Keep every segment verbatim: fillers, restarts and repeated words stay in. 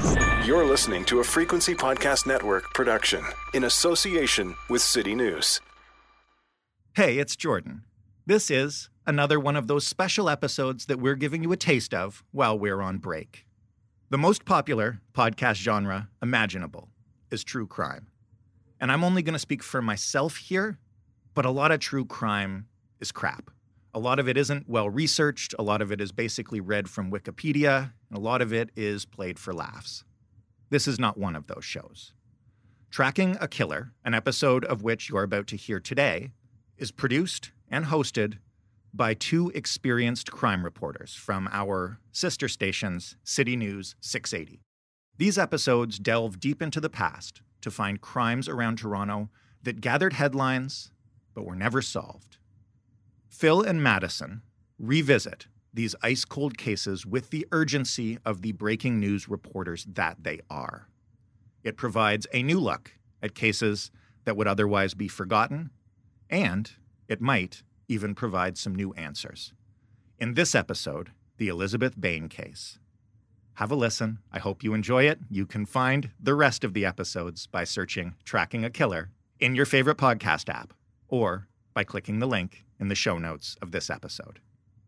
You're listening to a Frequency Podcast Network production in association with City News. Hey, it's Jordan. This is another one of those special episodes that we're giving you a taste of while we're on break. The most popular podcast genre imaginable is true crime. And I'm only going to speak for myself here, but a lot of true crime is crap. A lot of it isn't well researched, a lot of it is basically read from Wikipedia, and a lot of it is played for laughs. This is not one of those shows. Tracking a Killer, an episode of which you're about to hear today, is produced and hosted by two experienced crime reporters from our sister stations, City News six eighty. These episodes delve deep into the past to find crimes around Toronto that gathered headlines but were never solved. Phil and Madison revisit these ice-cold cases with the urgency of the breaking news reporters that they are. It provides a new look at cases that would otherwise be forgotten, and it might even provide some new answers. In this episode, the Elizabeth Bain case. Have a listen. I hope you enjoy it. You can find the rest of the episodes by searching Tracking a Killer in your favorite podcast app, or by clicking the link in the show notes of this episode.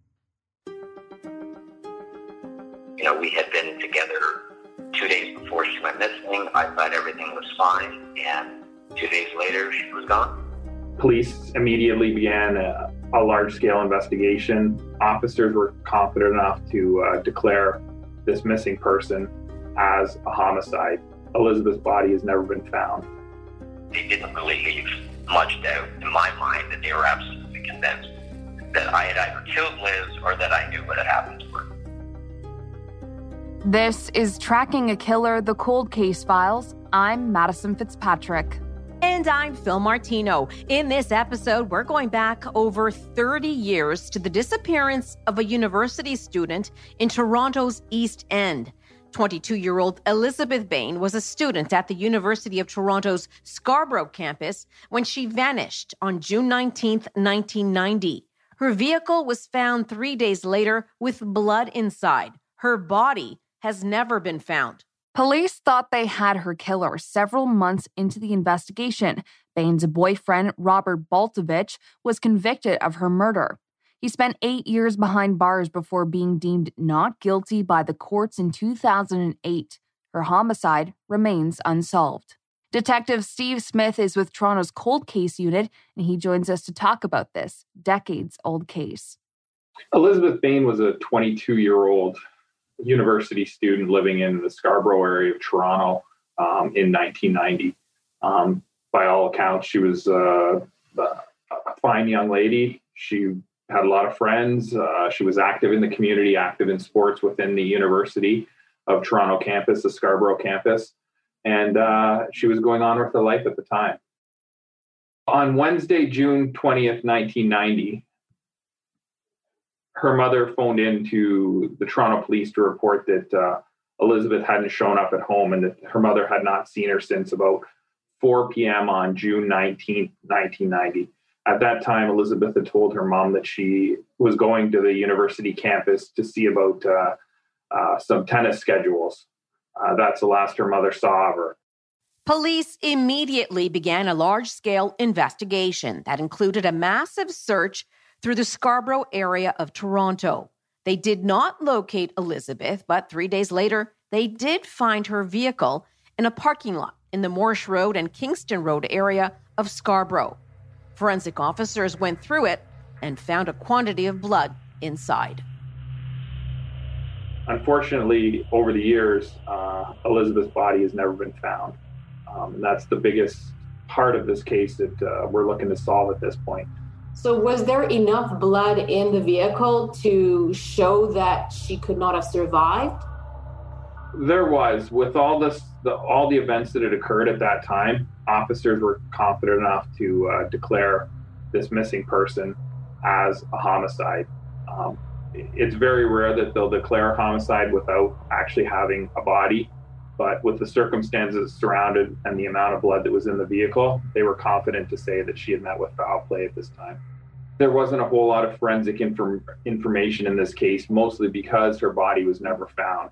You know, we had been together two days before she went missing. I thought everything was fine, and two days later, she was gone. Police immediately began a, a large-scale investigation. Officers were confident enough to uh, declare this missing person as a homicide. Elizabeth's body has never been found. They didn't really leave much doubt in my mind that they were absolutely convinced that I had either killed Liz or that I knew what had happened to her. This is Tracking a Killer, the Cold Case Files. I'm Madison Fitzpatrick. And I'm Phil Martino. In this episode, we're going back over thirty years to the disappearance of a university student in Toronto's East End. twenty-two-year-old Elizabeth Bain was a student at the University of Toronto's Scarborough campus when she vanished on June nineteenth, nineteen ninety. Her vehicle was found three days later with blood inside. Her body has never been found. Police thought they had her killer several months into the investigation. Bain's boyfriend, Robert Baltovich, was convicted of her murder. He spent eight years behind bars before being deemed not guilty by the courts in two thousand eight. Her homicide remains unsolved. Detective Steve Smith is with Toronto's Cold Case Unit, and he joins us to talk about this decades-old case. Elizabeth Bain was a twenty-two-year-old university student living in the Scarborough area of Toronto um, in nineteen ninety. Um, by all accounts, she was uh, a fine young lady. She had a lot of friends. Uh, she was active in the community, active in sports within the University of Toronto campus, the Scarborough campus. And uh, she was going on with her life at the time. On Wednesday, June twentieth, nineteen ninety, her mother phoned in to the Toronto police to report that uh, Elizabeth hadn't shown up at home and that her mother had not seen her since about four p.m. on June nineteenth, nineteen ninety. At that time, Elizabeth had told her mom that she was going to the university campus to see about uh, uh, some tennis schedules. Uh, that's the last her mother saw of her. Police immediately began a large-scale investigation that included a massive search through the Scarborough area of Toronto. They did not locate Elizabeth, but three days later, they did find her vehicle in a parking lot in the Morse Road and Kingston Road area of Scarborough. Forensic officers went through it and found a quantity of blood inside. Unfortunately, over the years, uh, Elizabeth's body has never been found. Um, and that's the biggest part of this case that uh, we're looking to solve at this point. So was there enough blood in the vehicle to show that she could not have survived? There was. With all this, the, all the events that had occurred at that time, officers were confident enough to uh, declare this missing person as a homicide. Um, it's very rare that they'll declare a homicide without actually having a body. But with the circumstances surrounded and the amount of blood that was in the vehicle, they were confident to say that she had met with foul play at this time. There wasn't a whole lot of forensic inform- information in this case, mostly because her body was never found.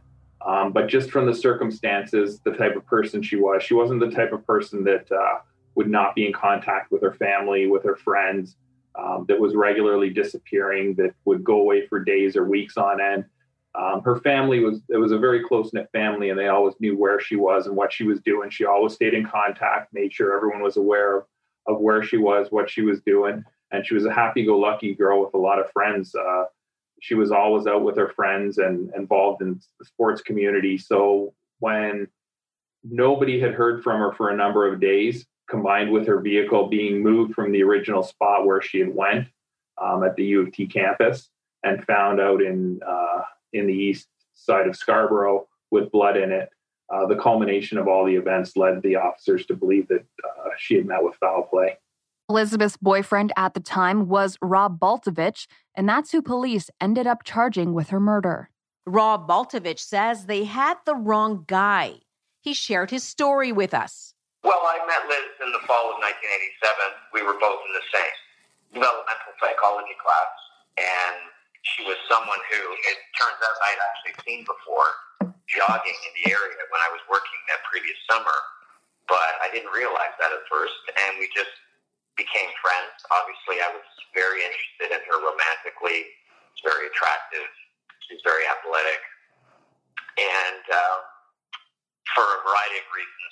Um, but just from the circumstances, the type of person she was, she wasn't the type of person that uh, would not be in contact with her family, with her friends, um, that was regularly disappearing, that would go away for days or weeks on end. Um, her family was, it was a very close-knit family, and they always knew where she was and what she was doing. She always stayed in contact, made sure everyone was aware of, of where she was, what she was doing. And she was a happy-go-lucky girl with a lot of friends. Uh, she was always out with her friends and involved in the sports community. So when nobody had heard from her for a number of days, combined with her vehicle being moved from the original spot where she had went um, at the U of T campus and found out in uh, in the east side of Scarborough with blood in it, uh, the culmination of all the events led the officers to believe that uh, she had met with foul play. Elizabeth's boyfriend at the time was Rob Baltovich, and that's who police ended up charging with her murder. Rob Baltovich says they had the wrong guy. He shared his story with us. Well, I met Liz in the fall of nineteen eighty-seven. We were both in the same developmental psychology class, and she was someone who, it turns out, I had actually seen before jogging in the area when I was working that previous summer, but I didn't realize that at first, and we just became friends. Obviously, I was very interested in her romantically. She's very attractive. She's very athletic. And uh, for a variety of reasons,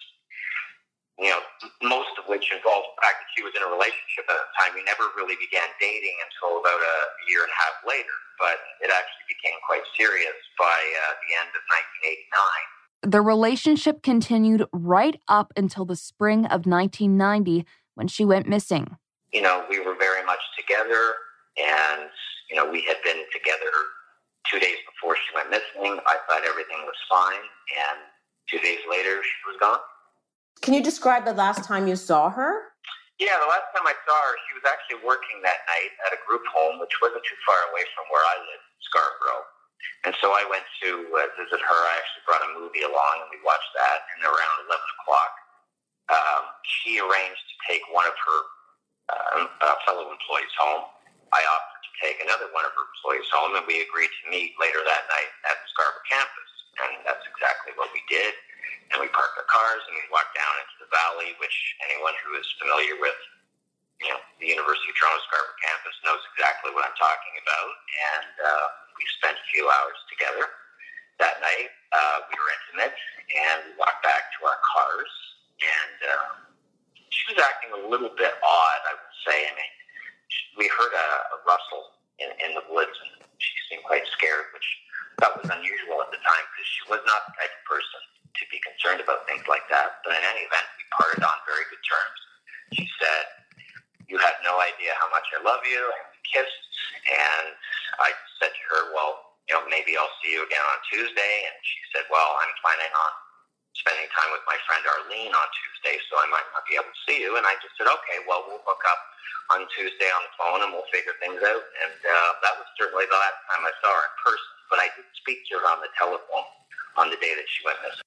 you know, most of which involved the fact that she was in a relationship at the time. We never really began dating until about a year and a half later, but it actually became quite serious by uh, the end of nineteen eighty-nine. The relationship continued right up until the spring of nineteen ninety, when she went missing. You know, we were very much together, and, you know, we had been together two days before she went missing. I thought everything was fine, and two days later, she was gone. Can you describe the last time you saw her? Yeah, the last time I saw her, she was actually working that night at a group home, which wasn't too far away from where I lived, Scarborough. And so I went to uh, visit her. I actually brought a movie along, and we watched that, and around eleven o'clock, Um, she arranged to take one of her uh, uh, fellow employees home. I offered to take another one of her employees home, and we agreed to meet later that night at the Scarborough campus. And that's exactly what we did. And we parked our cars, and we walked down into the valley, which anyone who is familiar with, you know, the University of Toronto Scarborough campus knows exactly what I'm talking about. And uh, we spent a few hours together that night. Uh, we were intimate, and we walked back to our cars. And uh, she was acting a little bit odd, I would say. I mean, we heard a, a rustle in, in the woods, and she seemed quite scared, which that was unusual at the time because she was not the type of person to be concerned about things like that. But in any event, we parted on very good terms. She said, "You have no idea how much I love you," and we kissed. And I said to her, "Well, you know, maybe I'll see you again on Tuesday." And she said, "Well, I'm planning on spending time with my friend Arlene on Tuesday, so I might not be able to see you." And I just said, "Okay, well, we'll hook up on Tuesday on the phone and we'll figure things out." And uh, that was certainly the last time I saw her in person, but I did speak to her on the telephone on the day that she went missing.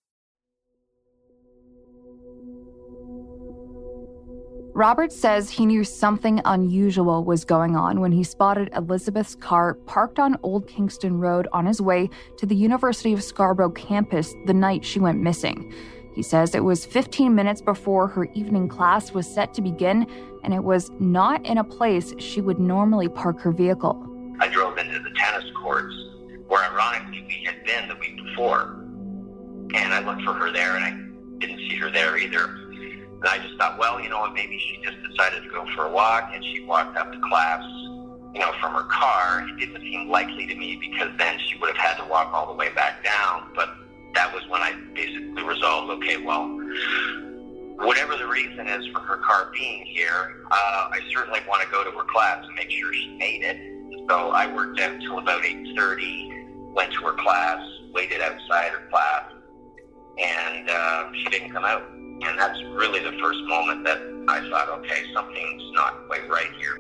Robert says he knew something unusual was going on when he spotted Elizabeth's car parked on Old Kingston Road on his way to the University of Scarborough campus the night she went missing. He says it was fifteen minutes before her evening class was set to begin, and it was not in a place she would normally park her vehicle. I drove into the tennis courts, where ironically we had been the week before, and I looked for her there, and I didn't see her there either. And I just thought, well, you know what, maybe she just decided to go for a walk, and she walked up to class, you know, from her car. It didn't seem likely to me because then she would have had to walk all the way back down. But that was when I basically resolved, okay, well, whatever the reason is for her car being here, uh, I certainly want to go to her class and make sure she made it. So I worked out until about eight thirty, went to her class, waited outside her class, and uh, she didn't come out. And that's really the first moment that I thought, okay, something's not quite right here.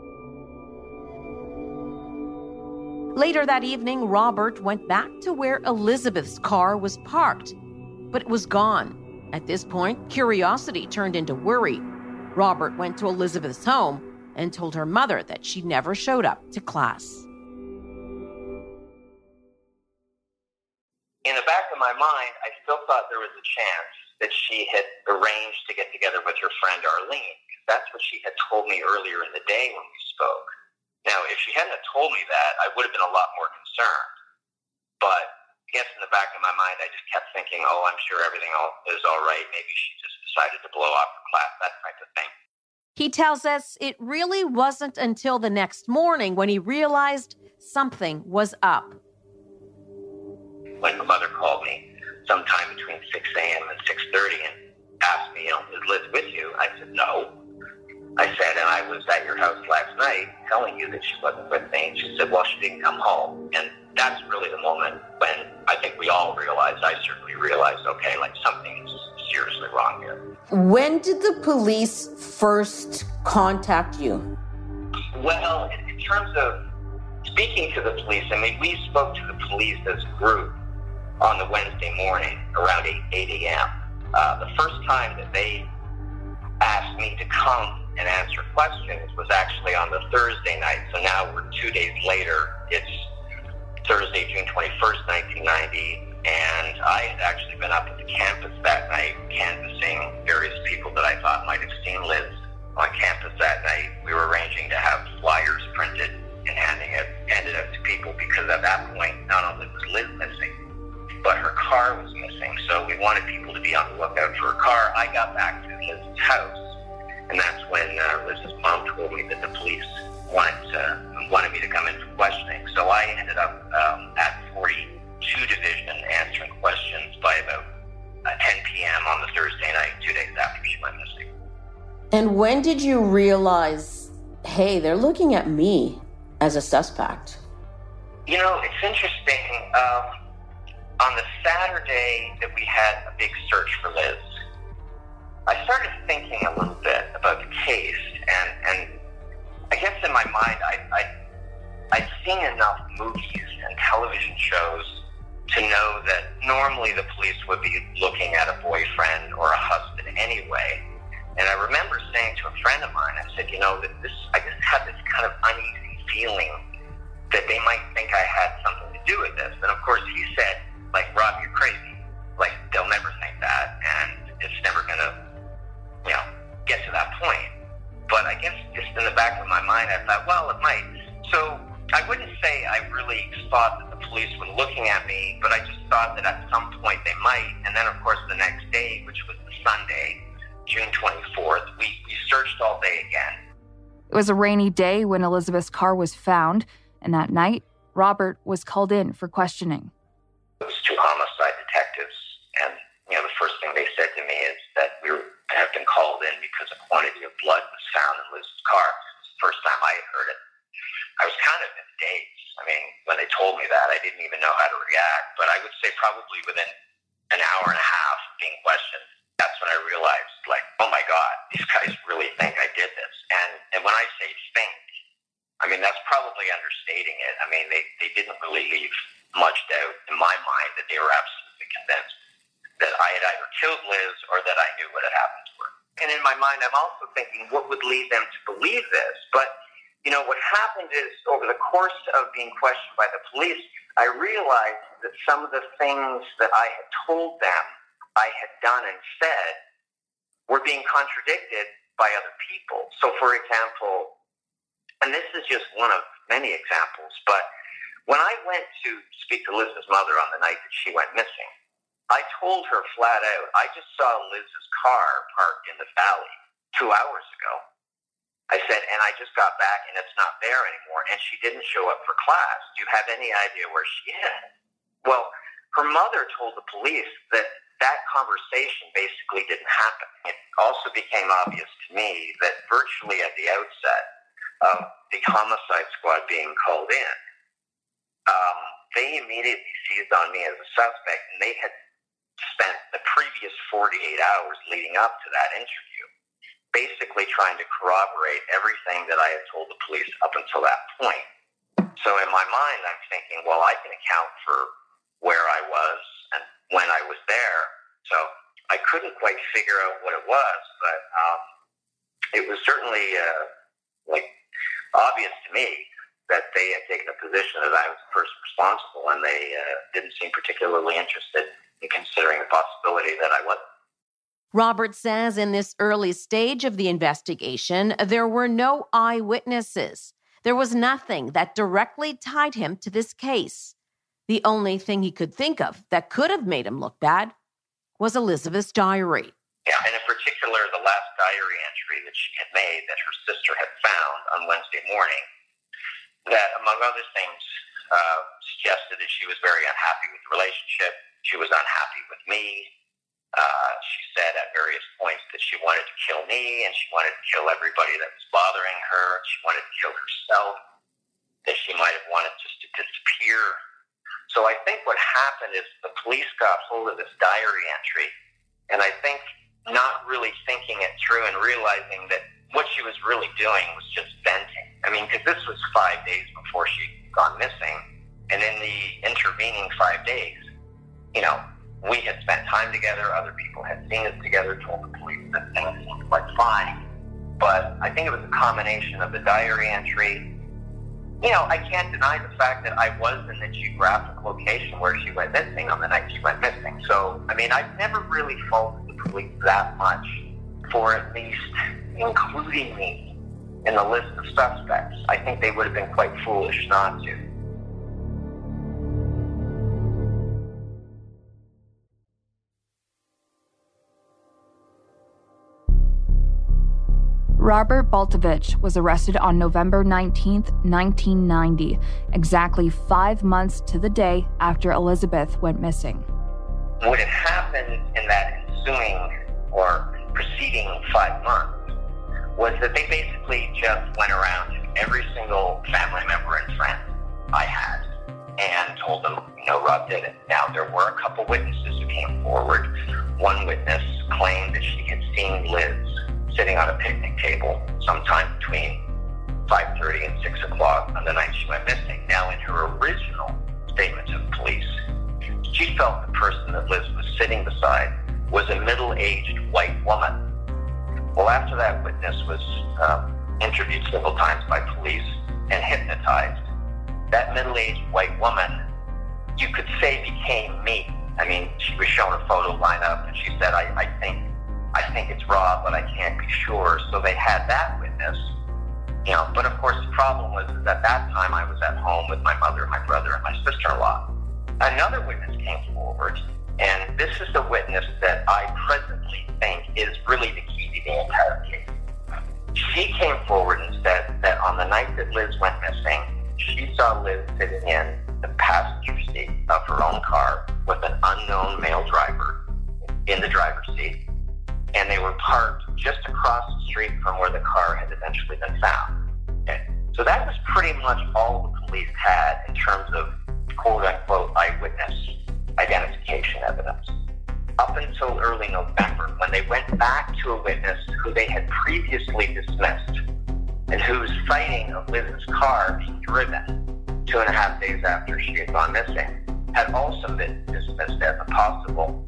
Later that evening, Robert went back to where Elizabeth's car was parked, but it was gone. At this point, curiosity turned into worry. Robert went to Elizabeth's home and told her mother that she never showed up to class. in the back of my mind, I still thought there was a chance that she had arranged to get together with her friend Arlene. That's what she had told me earlier in the day when we spoke. Now, if she hadn't told me that, I would have been a lot more concerned. But I guess in the back of my mind, I just kept thinking, oh, I'm sure everything is all right. Maybe she just decided to blow off her class, that type of thing. He tells us it really wasn't until the next morning when he realized something was up. When my mother called me sometime between six a.m. and six thirty and asked me, you know, is Liz with you? I said, no. I said, and I was at your house last night telling you that she wasn't with me. And she said, well, she didn't come home. And that's really the moment when I think we all realized, I certainly realized, okay, like something's seriously wrong here. When did the police first contact you? Well, in, in terms of speaking to the police, I mean, we spoke to the police as a group on the Wednesday morning around eight a.m. Uh, the first time that they asked me to come and answer questions was actually on the Thursday night. So now we're two days later. It's Thursday, June twenty-first, nineteen ninety. And I had actually been up at the campus that night canvassing various people that I thought might have seen Liz on campus that night. We were arranging to have flyers printed and handing it, handed out to people because at that point, not only was Liz missing, but her car was missing. So we wanted people to be on the lookout for her car. I got back to Liz's house, and that's when uh, Liz's mom told me that the police wanted to, wanted me to come in for questioning. So I ended up um, at forty-two Division answering questions by about uh, ten p.m. on the Thursday night, two days after she went missing. And when did you realize, hey, they're looking at me as a suspect? You know, it's interesting. Um, on the Saturday that we had a big search for Liz, I started thinking a little bit about the case, and, and I guess in my mind, I, I, I'd seen enough movies and television shows to know that normally the police would be looking at a boyfriend or a husband anyway. And I remember saying to a friend of mine, I said, you know, that this, I just had this kind of uneasy feeling that they might think I had something to do with this. And of course he said, like, Rob, you're crazy. Like, they'll never think that, and it's never going to, you know, get to that point. But I guess just in the back of my mind, I thought, well, it might. So I wouldn't say I really thought that the police were looking at me, but I just thought that at some point they might. And then, of course, the next day, which was the Sunday, June twenty-fourth, we, we searched all day again. It was a rainy day when Elizabeth's car was found, and that night, Robert was called in for questioning. It was two homicide detectives, and, you know, the first thing they said to me is that we were, have been called in because a quantity of blood was found in Liz's car. It was the first time I had heard it. I was kind of in a daze. I mean, when they told me that, I didn't even know how to react, but I would say probably within an hour and a half of being questioned, that's when I realized, like, oh my God, these guys really think I did this. And and when I say think, I mean, that's probably understating it. I mean, they, they didn't really leave much doubt in my mind that they were absolutely convinced that I had either killed Liz or that I knew what had happened to her. And in my mind, I'm also thinking, what would lead them to believe this? But, you know, what happened is over the course of being questioned by the police, I realized that some of the things that I had told them I had done and said were being contradicted by other people. So, for example, and this is just one of many examples, but when I went to speak to Liz's mother on the night that she went missing, I told her flat out, I just saw Liz's car parked in the valley two hours ago. I said, and I just got back and it's not there anymore, and she didn't show up for class. Do you have any idea where she is? Well, her mother told the police that that conversation basically didn't happen. It also became obvious to me that virtually at the outset of the homicide squad being called in, um, they immediately seized on me as a suspect, and they had spent the previous forty-eight hours leading up to that interview basically trying to corroborate everything that I had told the police up until that point. So in my mind, I'm thinking, well, I can account for where I was and when I was there. So I couldn't quite figure out what it was, but um, it was certainly uh, like obvious to me that they had taken a position that I was the person responsible, and they uh, didn't seem particularly interested in considering the possibility that I wasn't. Robert says in this early stage of the investigation, there were no eyewitnesses. There was nothing that directly tied him to this case. The only thing he could think of that could have made him look bad was Elizabeth's diary. Yeah, and in particular, the last diary entry that she had made that her sister had found on Wednesday morning, that, among other things, uh, suggested that she was very unhappy with the relationship. She was unhappy with me. Uh, she said at various points that she wanted to kill me, and she wanted to kill everybody that was bothering her. She wanted to kill herself, that she might have wanted just to disappear. So I think what happened is the police got hold of this diary entry, and I think not really thinking it through and realizing that what she was really doing was just venting. I mean, because this was five days before she'd gone missing, and in the intervening five days, you know, we had spent time together, other people had seen us together, told the police that things looked like fine. But I think it was a combination of the diary entry. You know, I can't deny the fact that I was in the geographic location where she went missing on the night she went missing. So, I mean, I've never really faulted the police that much for at least including me in the list of suspects. I think they would have been quite foolish not to. Robert Baltovich was arrested on November nineteenth, nineteen ninety, exactly five months to the day after Elizabeth went missing. What had happened in that ensuing or preceding five months was that they basically just went around to every single family member and friend I had and told them, you know, Rob did it. Now, there were a couple witnesses who came forward. One witness claimed that she had seen Liz sitting on a picnic table sometime between five thirty and six o'clock on the night she went missing. Now, in her original statement to the police, she felt the person that Liz was sitting beside was a middle-aged white woman. Well, after that witness was um, interviewed several times by police and hypnotized, that middle-aged white woman, you could say, became me. I mean, she was shown a photo lineup, and she said, I, I think I think it's Rob, but I can't be sure. So they had that witness, you know. But of course, the problem was that at that time I was at home with my mother, my brother, and my sister-in-law. Another witness came forward, and this is the witness that I presently think is really the key to the entire case. She came forward and said that on the night that Liz went missing, she saw Liz sitting in the passenger seat of her own car with an unknown male driver in the driver's seat. And they were parked just across the street from where the car had eventually been found. Okay. So that was pretty much all the police had in terms of quote-unquote eyewitness identification evidence. Up until early November, when they went back to a witness who they had previously dismissed and whose sighting of Liz's car being driven two and a half days after she had gone missing had also been dismissed as impossible.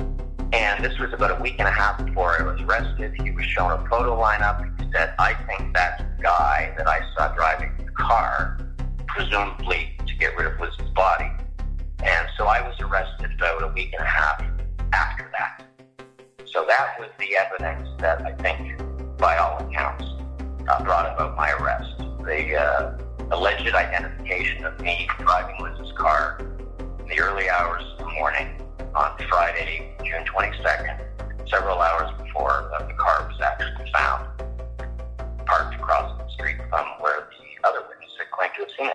And this was about a week and a half before I was arrested. He was shown a photo lineup. He said, I think that's the guy that I saw driving the car, presumably to get rid of Liz's body. And so I was arrested about a week and a half after that. So that was the evidence that I think, by all accounts, uh, brought about my arrest. The uh, alleged identification of me driving Liz's car in the early hours of the morning on Friday, June twenty-second, several hours before uh, the car was actually found, parked across the street from where the other witness had claimed to have seen it.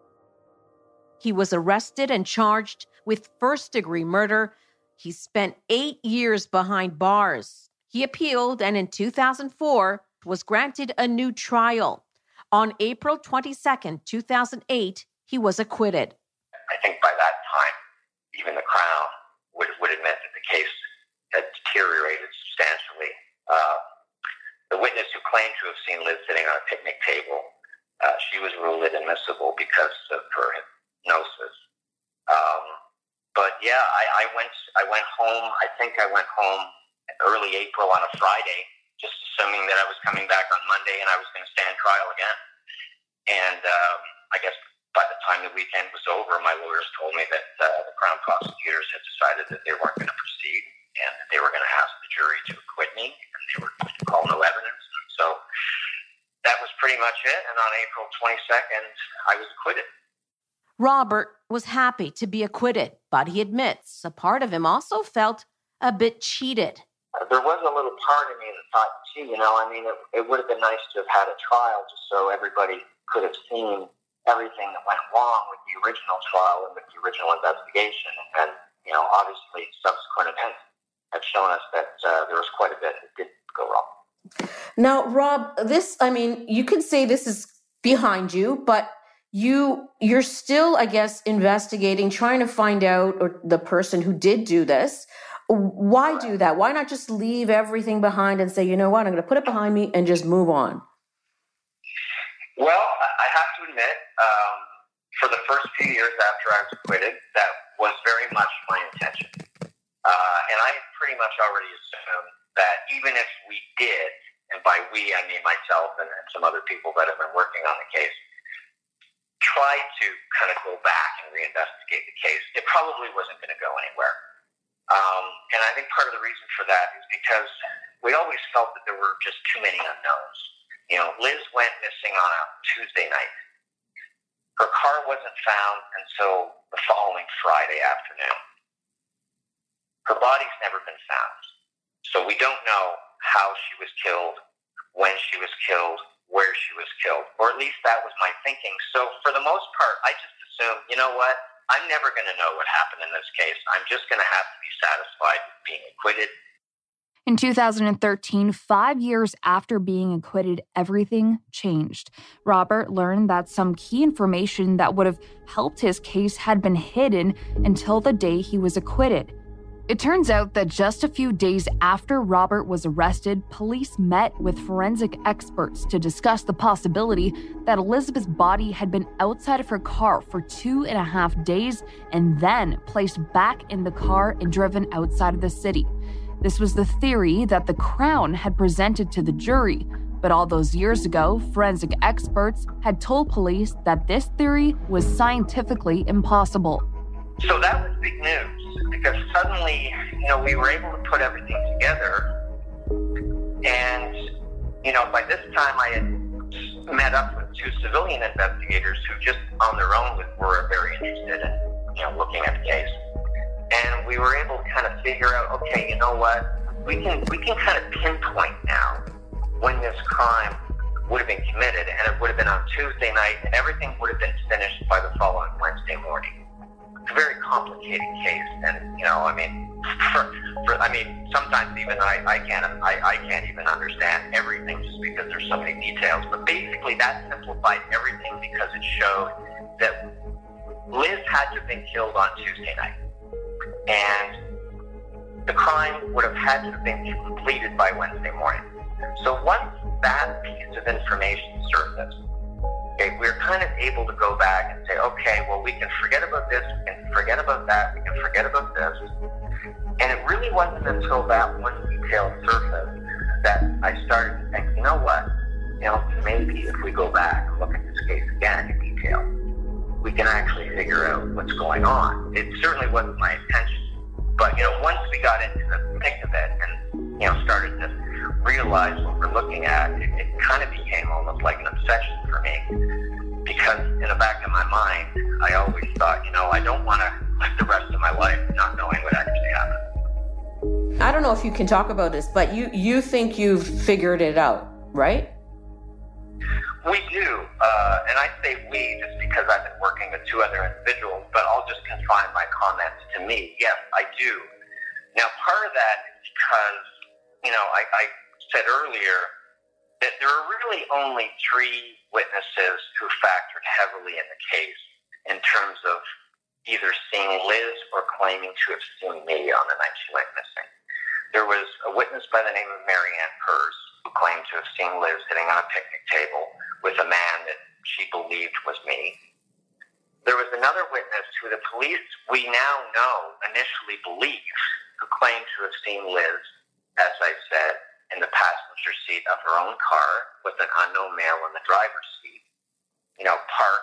He was arrested and charged with first-degree murder. He spent eight years behind bars. He appealed and in two thousand four was granted a new trial. On April twenty-second, two thousand eight, he was acquitted. I think by that time, even the Crown would, would admit that the case had deteriorated substantially. Uh, the witness who claimed to have seen Liz sitting on a picnic table, uh, she was ruled inadmissible because of her hypnosis. Um, but yeah, I, I went I went home. I think I went home early April on a Friday, just assuming that I was coming back on Monday and I was going to stand trial again. And um, I I guess by the time the weekend was over, my lawyers told me that uh, the Crown prosecutors had decided that they weren't going to proceed and that they were going to ask the jury to acquit me, and they were going to call no evidence. And so that was pretty much it. And on April twenty-second, I was acquitted. Robert was happy to be acquitted, but he admits a part of him also felt a bit cheated. There was a little part of me that thought, gee, you know, I mean, it, it would have been nice to have had a trial just so everybody could have seen everything that went wrong with the original trial and with the original investigation. And, you know, obviously subsequent events have shown us that uh, there was quite a bit that did go wrong. Now, Rob, this, I mean, you could say this is behind you, but you, you're still, I guess, investigating, trying to find out or the person who did do this. Why do that? Why not just leave everything behind and say, you know what, I'm going to put it behind me and just move on? Well, I have to admit, um, for the first few years after I was acquitted, that was very much my intention. Uh, and I had pretty much already assumed that even if we did, and by we, I mean myself and, and some other people that have been working on the case, tried to kind of go back and reinvestigate the case, it probably wasn't going to go anywhere. Um, and I think part of the reason for that is because we always felt that there were just too many unknowns. You know, Liz went missing on a Tuesday night. Her car wasn't found until the following Friday afternoon. Her body's never been found. So we don't know how she was killed, when she was killed, where she was killed, or at least that was my thinking. So for the most part, I just assumed, you know what, I'm never going to know what happened in this case. I'm just going to have to be satisfied with being acquitted. In two thousand thirteen, five years after being acquitted, everything changed. Robert learned that some key information that would have helped his case had been hidden until the day he was acquitted. It turns out that just a few days after Robert was arrested, police met with forensic experts to discuss the possibility that Elizabeth's body had been outside of her car for two and a half days and then placed back in the car and driven outside of the city. This was the theory that the Crown had presented to the jury, but all those years ago, forensic experts had told police that this theory was scientifically impossible. So that was big news, because suddenly, you know, we were able to put everything together. And, you know, by this time I had met up with two civilian investigators who just on their own were very interested in, you know, looking at the case. And we were able to kind of figure out, okay, you know what, we can we can kind of pinpoint now when this crime would have been committed, and it would have been on Tuesday night, and everything would have been finished by the following Wednesday morning. It's a very complicated case, and you know, I mean, for, for I mean, sometimes even I, I can't I, I can't even understand everything just because there's so many details. But basically, that simplified everything because it showed that Liz had to have been killed on Tuesday night. And the crime would have had to have been completed by Wednesday morning. So once that piece of information surfaced, okay, we're kind of able to go back and say, okay, well, we can forget about this, we can forget about that, we can forget about this. And it really wasn't until that one detail surfaced that I started to think, you know what, you know, maybe if we go back and look at this case again in detail, we can actually figure out what's going on. It certainly wasn't my intention. But, you know, once we got into the thick of it and, you know, started to realize what we're looking at, it, it kind of became almost like an obsession for me. Because in the back of my mind, I always thought, you know, I don't want to live the rest of my life not knowing what actually happened. I don't know if you can talk about this, but you, you think you've figured it out, right? We do, uh, and I say we just because I've been working with two other individuals, but I'll just confine my comments to me. Yes, I do. Now, part of that is because, you know, I, I said earlier that there are really only three witnesses who factored heavily in the case in terms of either seeing Liz or claiming to have seen me on the night she went missing. There was a witness by the name of Marianne Purse who claimed to have seen Liz sitting on a picnic table with a man that she believed was me. There was another witness who the police, we now know, initially believed, who claimed to have seen Liz, as I said, in the passenger seat of her own car with an unknown male in the driver's seat, you know, parked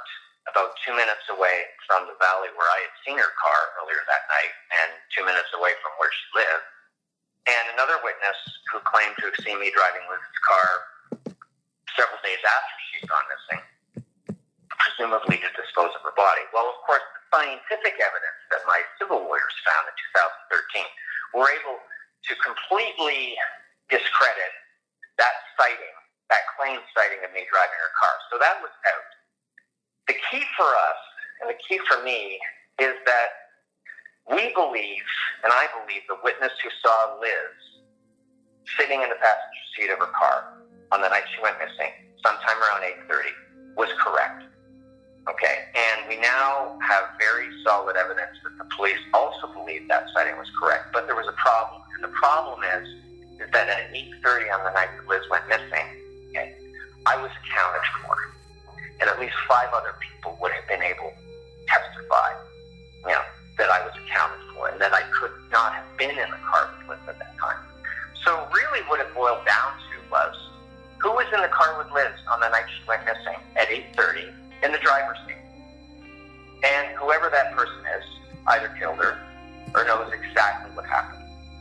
about two minutes away from the valley where I had seen her car earlier that night and two minutes away from where she lived. And another witness who claimed to have seen me driving Liz's car several days after she'd gone missing, presumably to dispose of her body. Well, of course, the scientific evidence that my civil lawyers found in two thousand thirteen were able to completely discredit that sighting, that claimed sighting of me driving her car. So that was out. The key for us, and the key for me, is that we believe, and I believe, the witness who saw Liz sitting in the passenger seat of her car on the night she went missing, sometime around eight thirty, was correct. Okay, and we now have very solid evidence that the police also believe that sighting was correct, but there was a problem, and the problem is, is that at eight thirty on the night that Liz went missing, okay, I was accounted for. And at least five other people would have been able to testify, you know, that I was accounted for and that I could not have been in the car with Liz at that time. So really what it boiled down to was, who was in the car with Liz on the night she went missing at eight thirty in the driver's seat? And whoever that person is either killed her or knows exactly what happened.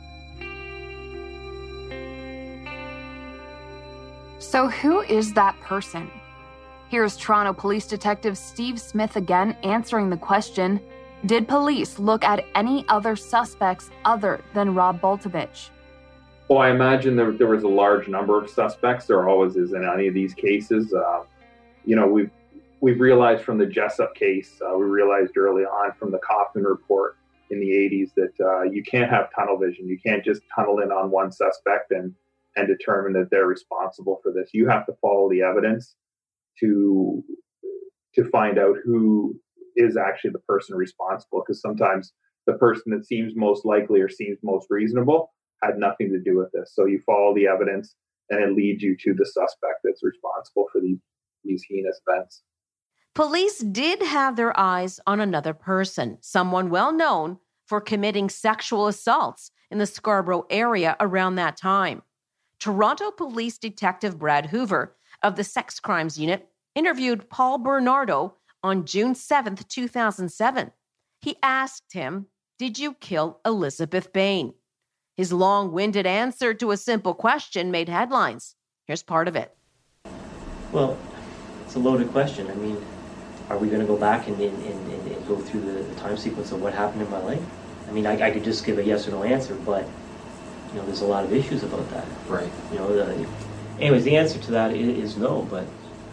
So who is that person? Here's Toronto Police Detective Steve Smith again answering the question, did police look at any other suspects other than Rob Bultovich? Well, I imagine there, there was a large number of suspects. There always is in any of these cases. Uh, you know, we've, we've realized from the Jessup case, uh, we realized early on from the Kaufman report in the eighties that uh, you can't have tunnel vision. You can't just tunnel in on one suspect and, and determine that they're responsible for this. You have to follow the evidence to to find out who is actually the person responsible, because sometimes the person that seems most likely or seems most reasonable had nothing to do with this. So you follow the evidence and it leads you to the suspect that's responsible for these, these heinous events. Police did have their eyes on another person, someone well known for committing sexual assaults in the Scarborough area around that time. Toronto Police Detective Brad Hoover of the Sex Crimes Unit interviewed Paul Bernardo on June seventh, two thousand seven. He asked him, did you kill Elizabeth Bain? His long-winded answer to a simple question made headlines. Here's part of it. Well, it's a loaded question. I mean, are we going to go back and, and, and, and go through the, the time sequence of what happened in my life? I mean, I, I could just give a yes or no answer, but, you know, there's a lot of issues about that. Right. You know, the, anyways, the answer to that is, is no, but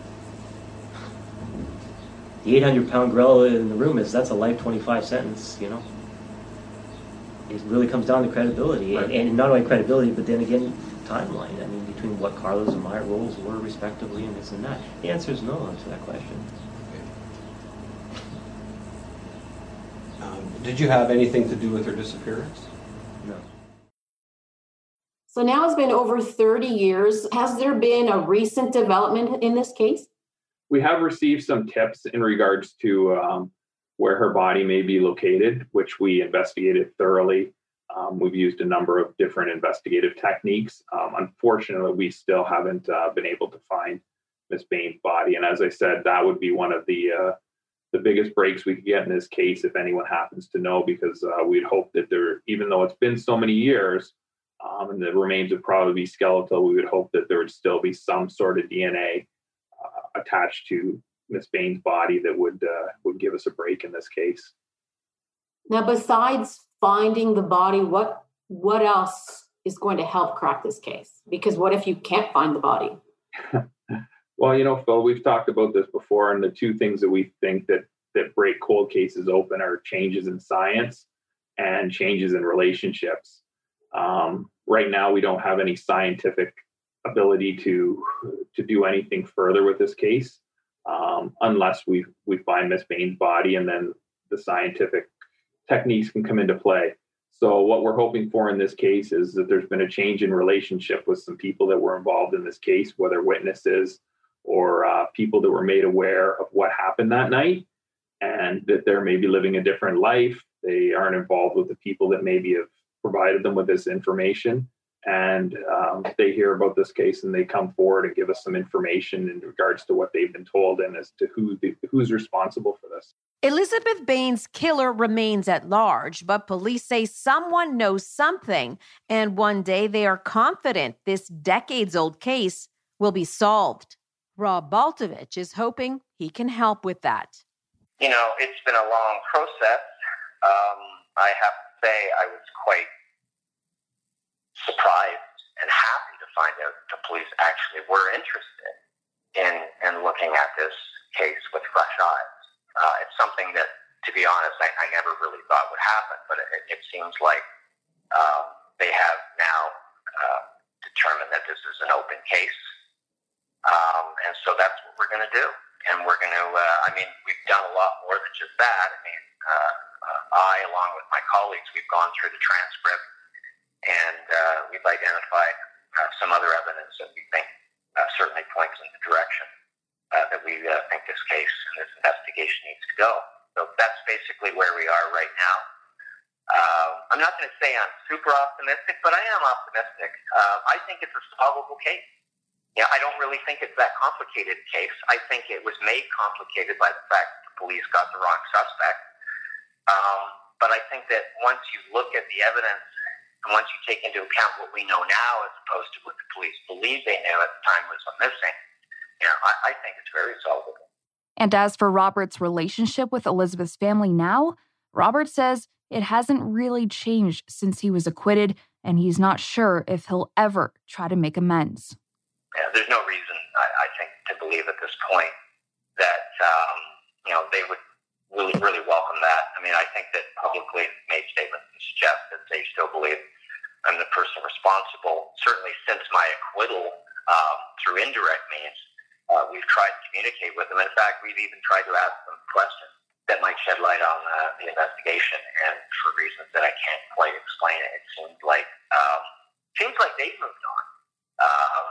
the eight hundred pound gorilla in the room is, that's a life twenty-five sentence, you know. It really comes down to credibility, right. and, and not only credibility, but then again, timeline. I mean, between what Carlos and my roles were respectively and this and that. The answer is no to that question. Okay. Um, did you have anything to do with her disappearance? No. So now it's been over thirty years. Has there been a recent development in this case? We have received some tips in regards to um, where her body may be located, which we investigated thoroughly. Um, we've used a number of different investigative techniques. Um, unfortunately, we still haven't uh, been able to find Miss Bain's body. And as I said, that would be one of the uh, the biggest breaks we could get in this case if anyone happens to know, because uh, we'd hope that there, even though it's been so many years, um, and the remains would probably be skeletal, we would hope that there would still be some sort of D N A uh, attached to Miss Bain's body that would uh, would give us a break in this case. Now, besides finding the body, what what else is going to help crack this case? Because what if you can't find the body? Well, you know, Phil, we've talked about this before, and the two things that we think that that break cold cases open are changes in science and changes in relationships. Um, right now, we don't have any scientific ability to to do anything further with this case, um, unless we we find Miss Bain's body, and then the scientific techniques can come into play. So what we're hoping for in this case is that there's been a change in relationship with some people that were involved in this case, whether witnesses or uh, people that were made aware of what happened that night, and that they're maybe living a different life. They aren't involved with the people that maybe have provided them with this information. and um, they hear about this case and they come forward and give us some information in regards to what they've been told and as to who the, who's responsible for this. Elizabeth Bain's killer remains at large, but police say someone knows something, and one day they are confident this decades-old case will be solved. Rob Baltovich is hoping he can help with that. You know, it's been a long process. Um, I have to say I was quite surprised and happy to find out the police actually were interested in, in looking at this case with fresh eyes. Uh, it's something that, to be honest, I, I never really thought would happen, but it, it seems like um, they have now uh, determined that this is an open case. Um, and so that's what we're going to do. And we're going to, uh, I mean, we've done a lot more than just that. I mean, uh, uh, I, along with my colleagues, we've gone through the transcript and uh, we've identified uh, some other evidence that we think uh, certainly points in the direction uh, that we uh, think this case and this investigation needs to go. So that's basically where we are right now. Uh, I'm not going to say I'm super optimistic, but I am optimistic. Uh, I think it's a solvable case. Yeah, I don't really think it's that complicated case. I think it was made complicated by the fact that the police got the wrong suspect. Um, but I think that once you look at the evidence and once you take into account what we know now as opposed to what the police believed they knew at the time was missing, you know, I, I think it's very solvable. And as for Robert's relationship with Elizabeth's family now, Robert says it hasn't really changed since he was acquitted, and he's not sure if he'll ever try to make amends. Yeah, there's no reason, I, I think, to believe at this point that, um, you know, they would really, really welcome that. I mean, I think that publicly made statements to suggest that they still believe I'm the person responsible. Certainly since my acquittal um, through indirect means, uh, we've tried to communicate with them. In fact, we've even tried to ask them questions that might shed light on uh, the investigation. And for reasons that I can't quite explain, it, it seems like um, seems like they've moved on. Um,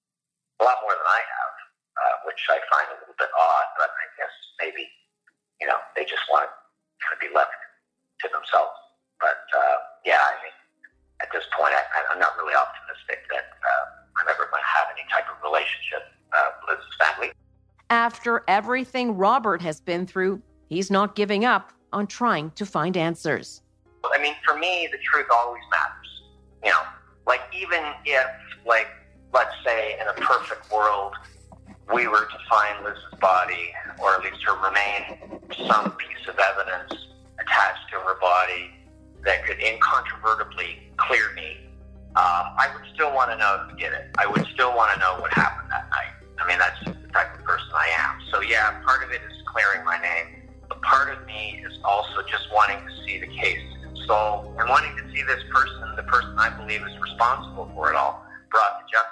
A lot more than I have, uh, which I find a little bit odd, but I guess maybe, you know, they just want to kind of be left to themselves. But, uh, yeah, I mean, at this point, I, I'm not really optimistic that uh, I'm ever going to have any type of relationship uh, with his family. After everything Robert has been through, he's not giving up on trying to find answers. I mean, for me, the truth always matters. You know, like even if, like, let's say in a perfect world, we were to find Liz's body, or at least her remain, some piece of evidence attached to her body that could incontrovertibly clear me, um, I would still want to know who did it. I would still want to know what happened that night. I mean, that's just the type of person I am. So yeah, part of it is clearing my name, but part of me is also just wanting to see the case solved and wanting to see this person, the person I believe is responsible for it all, brought to justice.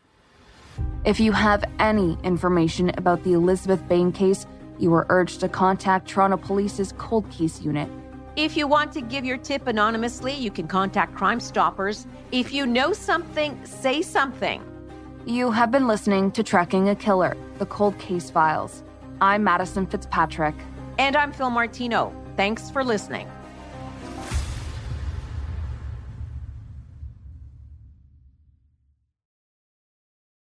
If you have any information about the Elizabeth Bain case, you are urged to contact Toronto Police's Cold Case Unit. If you want to give your tip anonymously, you can contact Crime Stoppers. If you know something, say something. You have been listening to Tracking a Killer, the Cold Case Files. I'm Madison Fitzpatrick. And I'm Phil Martino. Thanks for listening.